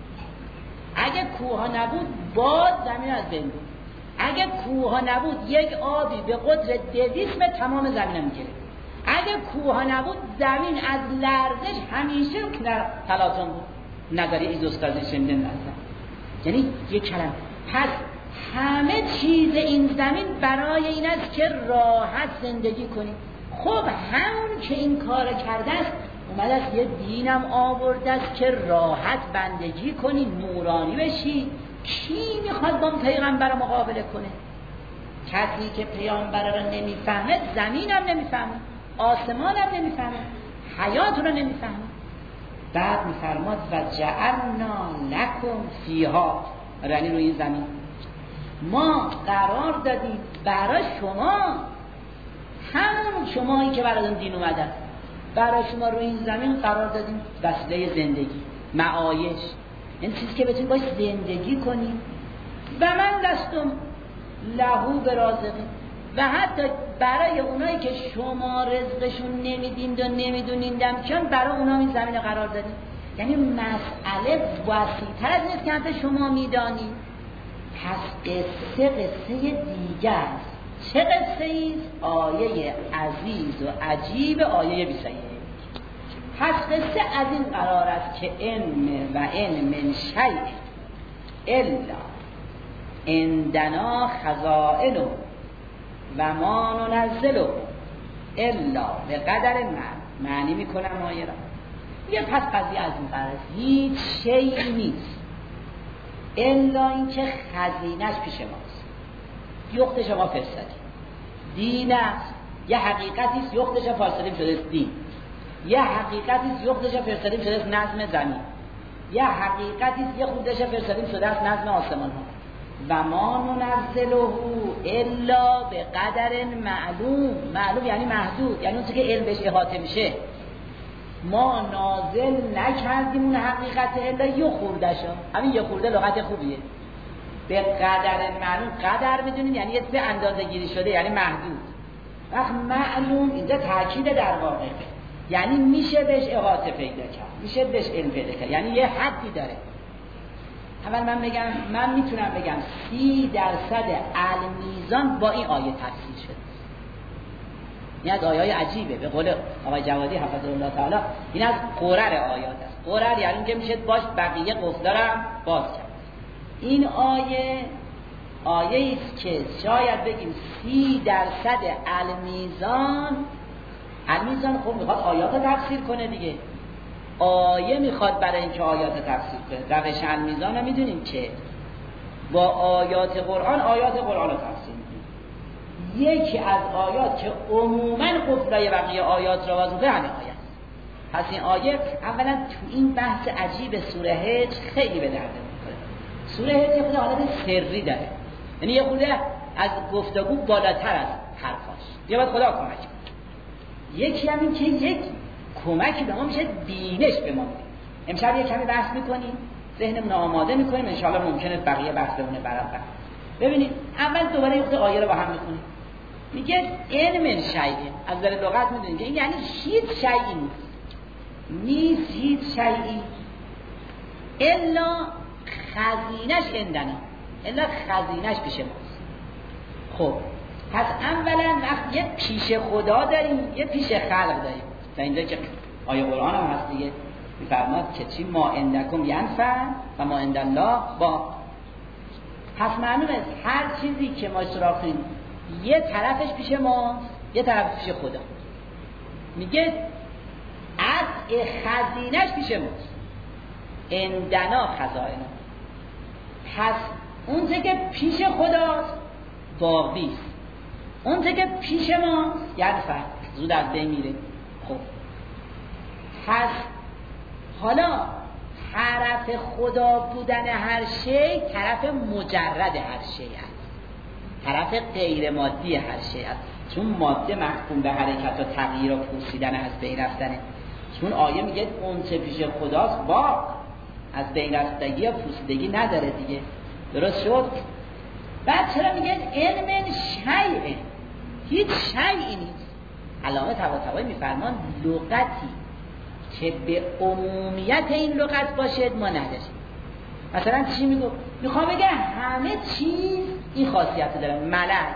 اگه کوها نبود باد زمین از بین بود. اگه کوها نبود یک آبی به قدر 200 متر تمام زمین میگیره. اگه کوها نبود زمین از لرزش همیشه تلاطم بود. نظریه ایزوستازی شنیدن اصلا. یعنی یک کلمه. پس همه چیز این زمین برای این است که راحت زندگی کنیم. خب همون که این کار کرده است اومده است یه دینم آورده است که راحت بندگی کنی، نورانی بشی. کی میخواد با پیغمبر مقابله کنه؟ کسی که پیغمبر رو نمیفهمه، زمینم نمیفهمه، آسمانم نمیفهمه، حیات رو نمیفهمه. بعد میفرماد و جعلنا لکم فیها، یعنی روی این زمین ما قرار دادیم برای شما، همون شمایی که براتون دین اومده برای شما روی این زمین قرار دادیم وسیله زندگی، معایش، این چیزی که بتونید باش زندگی کنید. و من دستم لهو برازقین، و حتی برای اونایی که شما رزقشون نمیدین و نمیدونیندم چون برای اونا این زمین قرار دادیم. یعنی مسئله وسیع‌تر از نیست که حتی شما میدانید. پس قصه دیگر است. چه قصه ایست؟ آیه عزیز و عجیب آیه 21. پس قصه از این قرار است که ان من شیء الا عندنا خزائنه و ما ننزله الا به قدر معنی میکنم آیه را. یه پس قضیه از این قرار است، هیچ شیئی نیست الا این که خزینش پیش ماست. یخت شما فرستادی دین است، یه حقیقتی است یختش فرستادیم شده است دین، یه حقیقتی است یختش فرستادیم شده است نظم زمین، یه حقیقتی است یه خودش فرستادیم شده است نظم آسمان ها. و ما ننزله الا به قدر معلوم. معلوم یعنی محدود، یعنی اون چیزی که علم بهش احاطه میشه. ما نازل نکردیم اون حقیقت الا یه خورده‌شو. همین یه خورده لغت خوبیه. به قدر معلوم، قدر میدونید یعنی یه چیز اندازه گیری شده، یعنی محدود. وقت معلوم اینجا تاکید در واقع، یعنی میشه بهش احاطه پیدا کرد، میشه بهش علم پیدا کرد، یعنی یه حدی داره. اول من میتونم بگم 30% المیزان با این آیه تفسیر شده. این از آیه عجیبه. به قول آقای جوادی حفظه الله تعالی این از قرر آیات است. قرر یعنی که میشه باش بقیه قفلارم باز کرد. این آیه آیه است که شاید بگیم 30% المیزان خب میخواد آیات رو تفسیر کنه دیگه. آیه میخواد برای اینکه آیات رو تفسیر کنه. روش المیزان رو میدونیم که با آیات قرآن رو تفسیر میکنه. یکی از آیات که عموماً قفلای بقیه آیات رو باز میکنه همین آیه است. پس این آیه اولا تو این بحث عجیب سوره هجر خیلی به درد میخوره. سوره هجر خود حالت سری داره، یعنی یه خورده از گفتگو بالاتر از حرفاش. یا باید خدا کمک کنه. یکی هم این که یک کمکی به ما میشه، بینش به ما میده. امشب یک کمی بحث میکنیم، ذهنمون آماده میکنیم، انشاءالله ممکنه بقیه بحث بمونه برابر. ببینید اول دوباره یه آیه رو با هم میخونیم. میگه علم شیء، از نظر لغت میدونید که این یعنی هیچ شیئی نیست، هیچ شیئی الا خزینش عندنا، الا خزینش پیش ماست. خب پس اولا وقت یه پیش خدا داریم، یه پیش خلق داریم. در اینجا که آیه قرآن هم هست دیگه، میفرماد که چی ما عندکم ینفع و ما عند الله با. پس معلومه هر چیزی که ما سراغیم یه طرفش پیش ماست، یه طرفش پیش خدا. میگه از خزینش پیش ماست، عندنا خزائن. پس اون چه که پیش خداست باقیست، اون چه که پیش ما ینفع زود از بین میره. خب پس حالا طرف خدا بودن هر شی طرف مجرد هر شی است، طرف غیر مادی هر شی است. چون ماده محکوم به حرکت و تغییر و پوسیدن از بین رفتنه. چون آیه میگه اون چه پیش خداست باق، از بین رفتگی و پوسیدگی نداره دیگه. درست شد؟ بعد چرا میگه علم شیء، هیچ شیئی نیست. علامه طباطبایی میفرمان لغتی که به عمومیت این لغت باشد ما نداریم. مثلا چی میگو؟ میخوام بگه همه چیز این خاصیت داره، ملک،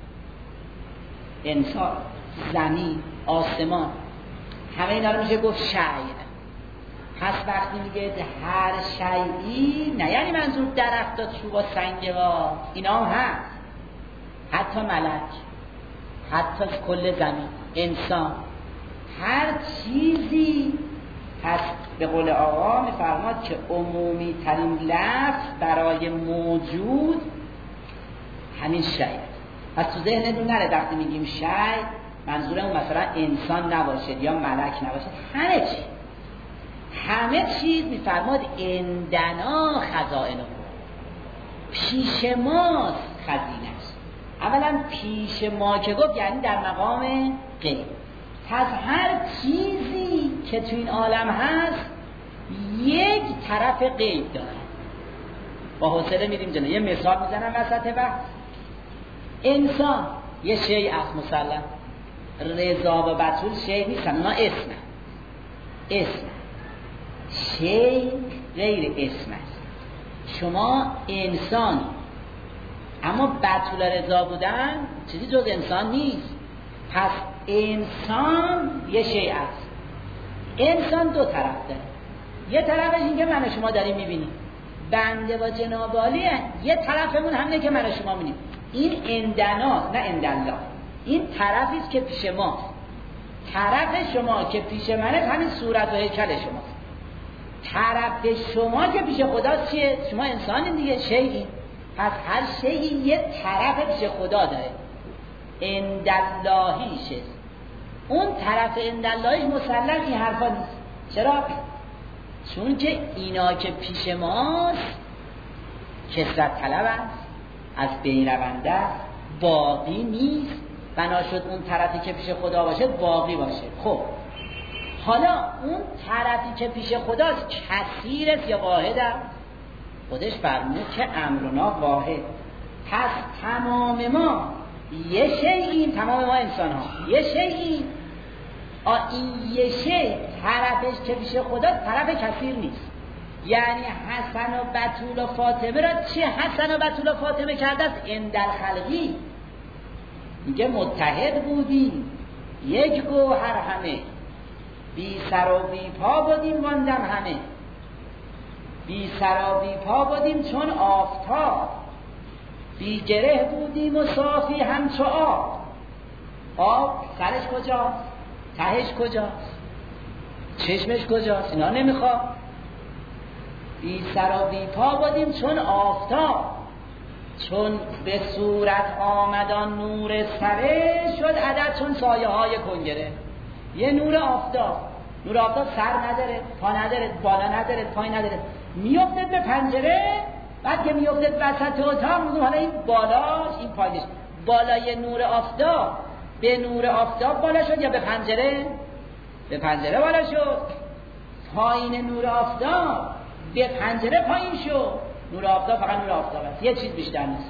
انسان، زمین، آسمان، همه اینا رو میشه گفت شیء. پس وقتی میگه هر شیئی نه یعنی منظور درخت و چوب و سنگ و اینا هم هست، حتی ملک، حتی کل زمین، انسان، هر چیزی. پس به قول آقا میفرماد که عمومی ترین لفظ برای موجود همین شیء. پس تو ذهنتون نره وقتی میگیم شیء منظورمون مثلا انسان نباشه یا ملک نباشه، همه چیز میفرماد عندنا خزائنه، پیش ماست خزینش. اولا پیش ما که گفت یعنی در مقام غیب. پس هر چیزی که تو این عالم هست یک طرف غیب داره. با حوصله میریم جلو. یه مثال میزنم وسط بحث. انسان یه شیء است مسلم، رضا و بتول شیء نیستن، اونا اسم شیء غیر اسم است. شما انسان، اما بتول رضا بودن چیزی جز انسان نیست. پس انسان یه شیء است. انسان دو طرف داره. یه طرفش این که من و شما داریم میبینیم، بنده و جناب عالیه. یه طرفمون همینه که من و شما میبینیم. این عندنا نه عند الله. این طرفی است که پیش ماست. طرف شما که پیش منه همین صورت و هیکل شماست. طرف شما که پیش خداست چیه؟ شما انسانین دیگه، شیئی. پس هر شیئی یه طرف پیش خدا داره. عند اللهیش است. اون طرف عند اللهیش مسلم این حرفا نیست. چرا؟ چون که اینا که پیش ماست کثرت طلب است، از بین رونده است، باقی نیست. بنا شد اون طرفی که پیش خدا باشه باقی باشه. خب حالا اون طرفی که پیش خداست کثیر است یا واحد است؟ خودش فرمود که امرنا واحد. پس تمام ما یه شیئیم، تمام ما انسان ها یه شیئیم. این یه شیء طرفش که پیش خداست طرف کثیر نیست. یعنی حسن و بتول و فاطمه را چه حسن و بتول و فاطمه کرده است؟ عند الخلقی. میگه متحد بودیم یک گوهر همه، بی سر و بی پا بودیم واندم همه. بی سر و بی پا بودیم چون آفتاب، بی گره بودیم و صافی همچو آب سرش کجاست؟ تهش کجاست؟ چشمش کجاست؟ اینا نمیخواد. بی سر و بی پا بودیم چون آفتاب، چون به صورت آمدان نور سره شد عدد چون سایه های کنگره. یه نور آفتاب، نور آفتاب سر نداره، پا نداره، بالا نداره، پای نداره، میافتد به پنجره، بعد که میافتد وسط اتاق میگم حالا این بالاش این پایش. بالای نور آفتاب به نور آفتاب بالا شد یا به پنجره؟ به پنجره بالا شد. پایین نور آفتاب به پنجره پایین شد. نور آفتاب فقط نور آفتاب است، یه چیز بیشتر نیست.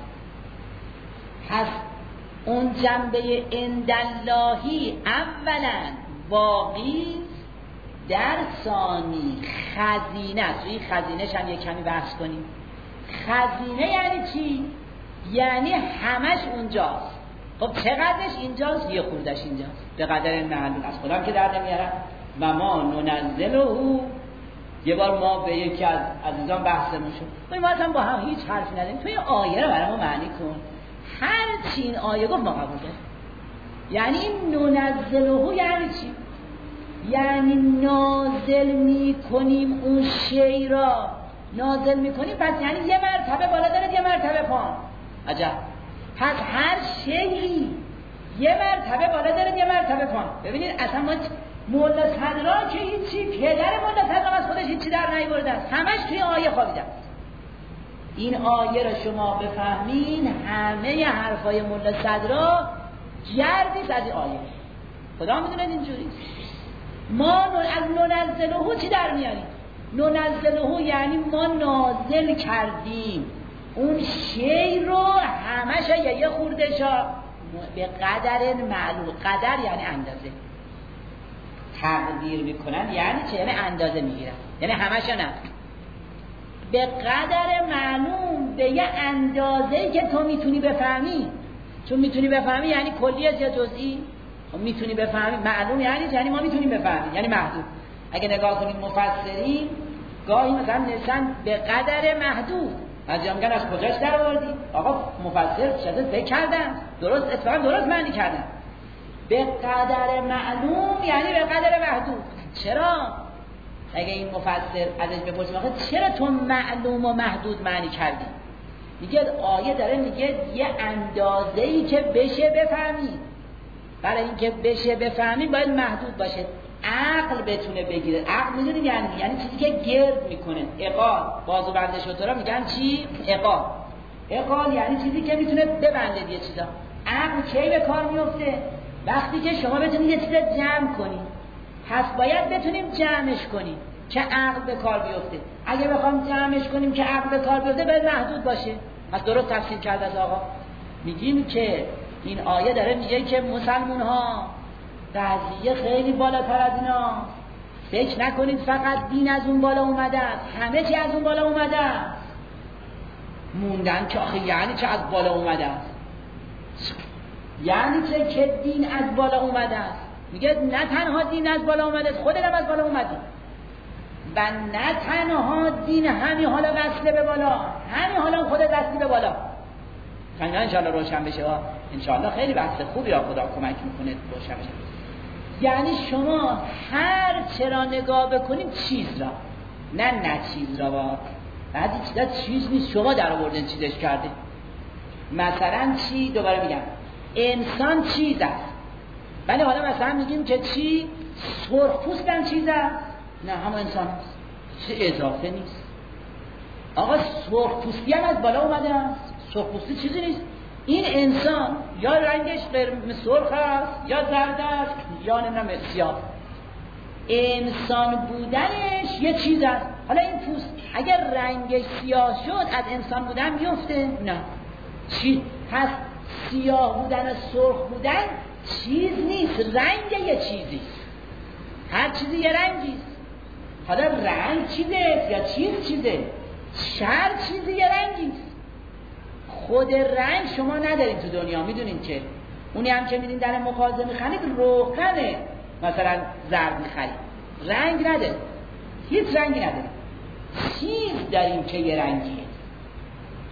پس اون جنبه انداللهی اولا باقی در ثانی خزینه است. این خزینه‌ش هم یک کمی بحث کنیم. خزینه یعنی چی؟ یعنی همش اونجاست. خب چقدرش اینجاست؟ یه خوردش اینجاست به قدر معلوم. از خودم که در نمیارم. و ما ننزله، یه بار ما به یکی از عزیزان بحثمون شد، ما اصلا با هم هیچ حرفی نداریم، توی آیه رو برای ما معنی کن. هر چی این آیه گفت ما قبول داریم. یعنی این ننزله یعنی چی؟ یعنی نازل میکنیم اون شی را، نازل میکنیم پس یعنی یه مرتبه بالا داره یه مرتبه پایین. عجب. پس هر شیئی یه مرتبه بالا داره یه مرتبه پایین. ببینید اصلا ما مولا صدرا که هیچی، پدر مولا صدرا از خودش هیچی در نیاورده است، همش توی آیه خوابیده است. این آیه را شما بفهمین همه حرفای مولا صدرا گردی از این آیه. خدا میدونه اینجوری. ما از ننزله چی در میاریم؟ ننزله یعنی ما نازل کردیم اون شی رو همش یه خوردشا به قدر معلوم. قدر یعنی اندازه. تقدیر میکنن یعنی چه؟ یعنی اندازه میگیرن، یعنی همش نه، به قدر معلوم، به یه اندازه‌ای که تو میتونی بفهمی. چون میتونی بفهمی یعنی کلی از یا جزئی. میتونی بفهمی معلوم یعنی ما میتونیم بفهمیم، یعنی محدود. اگه نگاه کنید مفسرین گاهی مثلا نشن به قدر محدود، از میگن از کجاش در آوردی؟ آقا مفسر شده فکر کردن، درست اتفاقا درست معنی کردن. به قدر معلوم یعنی به قدر محدود. چرا؟ اگه این مفسر ازش بپرسیم آقا چرا تو معلوم و محدود معنی کردی؟ میگه آیه داره میگه یه اندازه‌ای که بشه بفهمی. برای اینکه بشه بفهمی باید محدود باشه، عقل بتونه بگیره. عقل میدونید یعنی چیزی که گرد میکنه. عقال، بازو بنده شترها میگن چی؟ عقال. عقال یعنی چیزی که میتونه ببنده یه چیزا. عقل کی به کار میفته؟ وقتی که شما بتونید یه چیز جمع کنید. پس باید بتونیم جمعش کنیم که عقل به کار بیفته. اگه بخوام جمعش کنیم که عقل به کار بیفته باید محدود باشه. پس درست تفسیر کرده از آقا. میگیم که این آیه داره میگه که مسلمون ها قضیه خیلی بالاتر از اینا. فکر نکنید فقط دین از اون بالا اومده است، همه چی از اون بالا اومده است. موندن که آخه یعنی چه از بالا اومده است؟ یعنی چه که دین از بالا اومده است؟ میگه نه تنها دین از بالا اومده است، خودت هم از بالا اومدی. و نه تنها دین همین حالا وصله به بالا، همین حالا خودت وصلی به بالا. خیلی انشاءالله روشن بشه. انشاءالله خیلی بحث خوبی را خدا کمک میکنه روشن بشه. یعنی شما هر چرا نگاه بکنید چیز را، نه چیز را، بعضی چیزا چیز نیست، شما در آوردین چیزش کردید. مثلا چی؟ دوباره میگم انسان چیز است، ولی حالا مثلا میگیم که چی؟ سرخپوست هم چیز است. نه همون انسان است، چه اضافه نیست. آقا سرخپوستی هم از بالا اومده است، سرخپوستی چیزی نیست. این انسان یا رنگش سرخ است یا زرد است یا نمیدونم سیاه. انسان بودنش یه چیز است. حالا این پوست اگر رنگش سیاه شد از انسان بودن میفته؟ نه. چی؟ پس سیاه بودن و سرخ بودن چیز نیست، رنگ یه چیزی. هر چیزی یه رنگیست. حالا رنگ چیزه یا چیزه؟ شر چیزی یه رنگیست. خود رنگ شما ندارید تو دنیا، میدونین که اونی هم که میدین در مغازه میخرید روغنه، مثلا زرد میخرید، رنگ نداره، هیچ رنگی نداره. چیز داریم که یه رنگیه.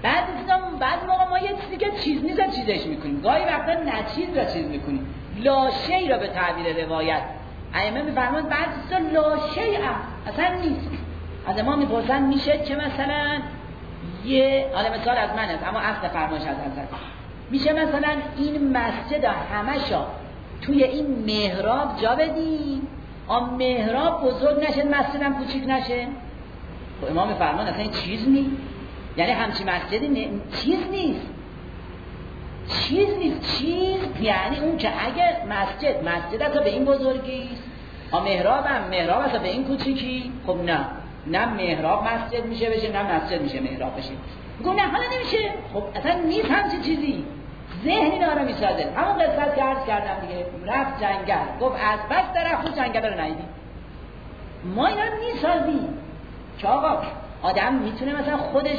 بعد موقع ما یه چیزی که چیز نیست چیزش میکنیم، گاهی وقتا نچیز را چیز میکنیم، لاشی را به تعبیر روایت ائمه میفرمایند بعضی لاشی اصلا نیست. از ما میپرسن میشه که مثلا یه حالا مثال از من است اما اصل فرمایش از حضرت، میشه مثلا این مسجد همشا توی این محراب جا بدیم محراب بزرگ نشه مسجدم کوچیک نشه؟ خب امام میفرمان اصلا این چیز نیست، یعنی همچین مسجدی چیز نیست. چیز یعنی اون که اگر مسجد است به این بزرگی است، محراب است به این کوچیکی، خب نه محراب مسجد میشه بشه، نه مسجد میشه محراب بشه. میگم نه حالا نمیشه، خب اصلا نیست همچین چیزی. ذهنی داره میسازه. همون قصت که عرض کردم دیگه، رفت جنگل گفت از بس درخت جنگل رو ندیدیم. ما اینا رو میسازیم که آقا آدم میتونه مثلا خودش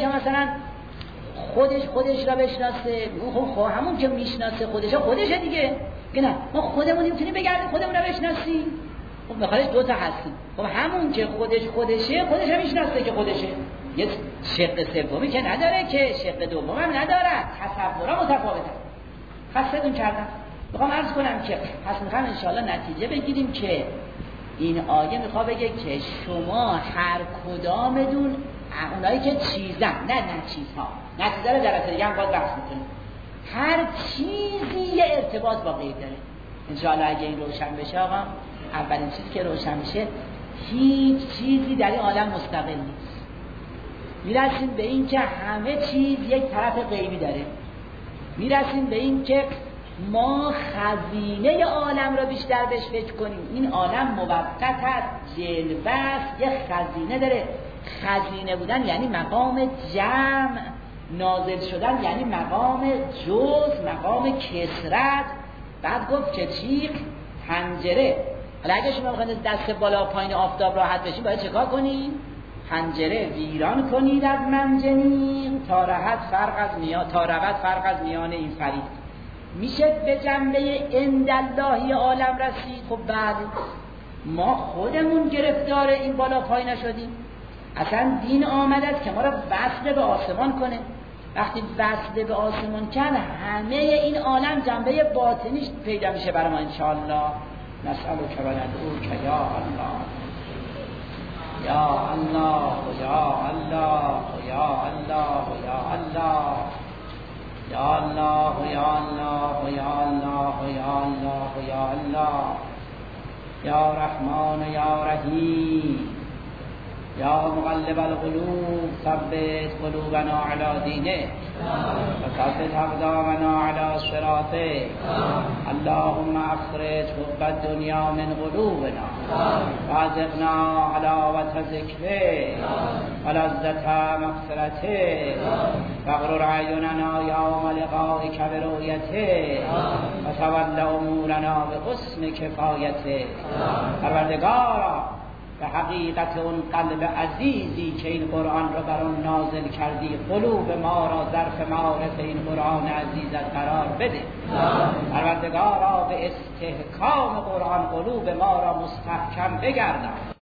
را بشناسه. خب همون که میشناسه خودشه دیگه. نه ما خودمون میتونیم بگردیم خودمون رو بشناسیم. خب بخاطرش دو تا هستیم. خب همون که خودشه هم میشناسه که خودشه. یه شق سومی که نداره، که شق دوم هم نداره. تصورا متفاوته. خستتون کردم. میخوام عرض کنم که پس میخوام انشاءالله نتیجه بگیریم که این آیه میخواد بگه که شما هر کدامتون اونایی که چیزن نه چیزها، نتیجه رو در دیگه هم باید بحث میکنیم. هر چیزی یه ارتباط با غیر داره. انشاءالله اگه این روشن بشه آقا، اولین چیزی که روشن میشه هیچ چیزی در این عالم مستقل نیست. میرسیم به این که همه چیز یک طرف غیبی داره. میرسیم به این که ما خزینه عالم را بیشتر بهش فکر کنیم. این عالم موقت است، جلوه است، یک خزینه داره. خزینه بودن یعنی مقام جمع، نازل شدن یعنی مقام جز، مقام کثرت. بعد گفت که چیخ پنجره. حالا اگه شما بخواید دست بالا پایین آفتاب راحت بشین باید چکار کنید؟ پنجره ویران کنید از منجنیق تا رغد فرق از میان این فرید. میشه به جنبه انداللهی عالم رسید. خب بعد ما خودمون گرفتار این بالا پایین نشدیم. اصلا دین آمده است که ما را وصل به آسمان کنه. وقتی وصل به آسمان کنه همه این عالم جنبه باطنیش پیدا میشه برای ما انشاءالله. نسألک و ندعوک یا الله یا الله یا الله یا الله یا الله یا الله یا الله یا الله یا الله یا الله یا رحمان یا رحیم یا مقلب القلوب ثبت قلوبنا علی دینه و ثبت اقدامنا علی صراطه. اللهم اخرج حب الدنیا من قلوبنا وارزقنا حلاوة ذکره و لذة مغفرته واغرر اعیننا یوم لقائک برؤیته و تول امورنا بحسن کفایته. پروردگارا به حقیقت اون قلب عزیزی که این قرآن رو بر اون نازل کردی، قلوب ما را ظرف معارف این قرآن عزیزت قرار بده. پروردگارا به استحکام قرآن قلوب ما را مستحکم بگردان.